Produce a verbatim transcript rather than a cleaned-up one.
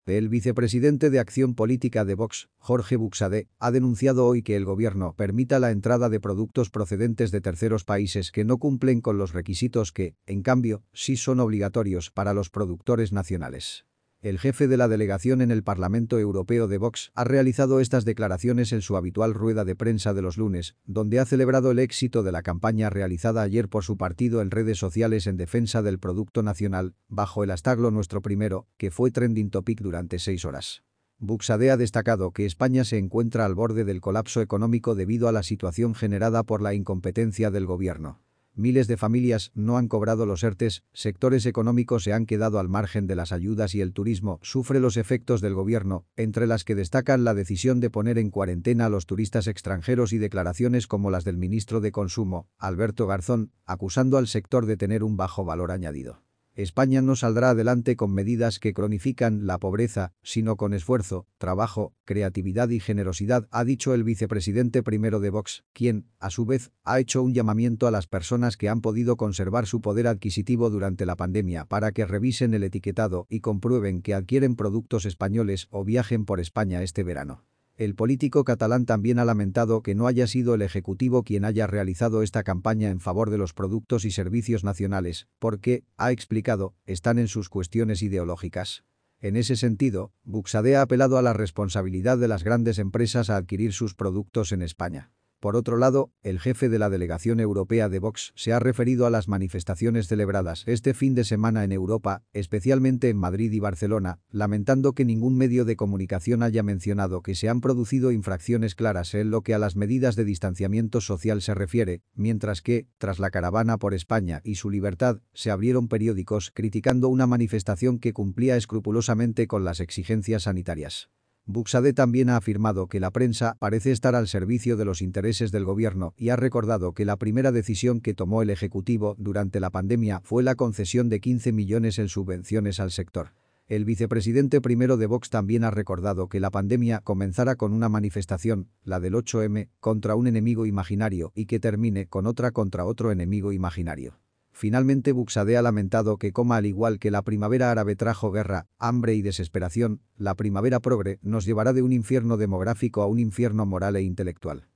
El vicepresidente de Acción Política de Vox, Jorge Buxadé, ha denunciado hoy que el gobierno permita la entrada de productos procedentes de terceros países que no cumplen con los requisitos que, en cambio, sí son obligatorios para los productores nacionales. El jefe de la delegación en el Parlamento Europeo de Vox ha realizado estas declaraciones en su habitual rueda de prensa de los lunes, donde ha celebrado el éxito de la campaña realizada ayer por su partido en redes sociales en defensa del producto nacional, bajo el hashtag Lo Nuestro Primero, que fue trending topic durante seis horas. Buxadé ha destacado que España se encuentra al borde del colapso económico debido a la situación generada por la incompetencia del gobierno. Miles de familias no han cobrado los ERTES, sectores económicos se han quedado al margen de las ayudas y el turismo sufre los efectos del gobierno, entre las que destacan la decisión de poner en cuarentena a los turistas extranjeros y declaraciones como las del ministro de Consumo, Alberto Garzón, acusando al sector de tener un bajo valor añadido. España no saldrá adelante con medidas que cronifican la pobreza, sino con esfuerzo, trabajo, creatividad y generosidad, ha dicho el vicepresidente primero de Vox, quien, a su vez, ha hecho un llamamiento a las personas que han podido conservar su poder adquisitivo durante la pandemia para que revisen el etiquetado y comprueben que adquieren productos españoles o viajen por España este verano. El político catalán también ha lamentado que no haya sido el Ejecutivo quien haya realizado esta campaña en favor de los productos y servicios nacionales, porque, ha explicado, están en sus cuestiones ideológicas. En ese sentido, Buxadé ha apelado a la responsabilidad de las grandes empresas a adquirir sus productos en España. Por otro lado, el jefe de la delegación europea de Vox se ha referido a las manifestaciones celebradas este fin de semana en Europa, especialmente en Madrid y Barcelona, lamentando que ningún medio de comunicación haya mencionado que se han producido infracciones claras en lo que a las medidas de distanciamiento social se refiere, mientras que, tras la caravana por España y su libertad, se abrieron periódicos criticando una manifestación que cumplía escrupulosamente con las exigencias sanitarias. Buxadé también ha afirmado que la prensa parece estar al servicio de los intereses del gobierno y ha recordado que la primera decisión que tomó el Ejecutivo durante la pandemia fue la concesión de quince millones en subvenciones al sector. El vicepresidente primero de Vox también ha recordado que la pandemia comenzara con una manifestación, la del ocho eme, contra un enemigo imaginario y que termine con otra contra otro enemigo imaginario. Finalmente Buxadé ha lamentado que como al igual que la primavera árabe trajo guerra, hambre y desesperación, la primavera progre nos llevará de un infierno demográfico a un infierno moral e intelectual.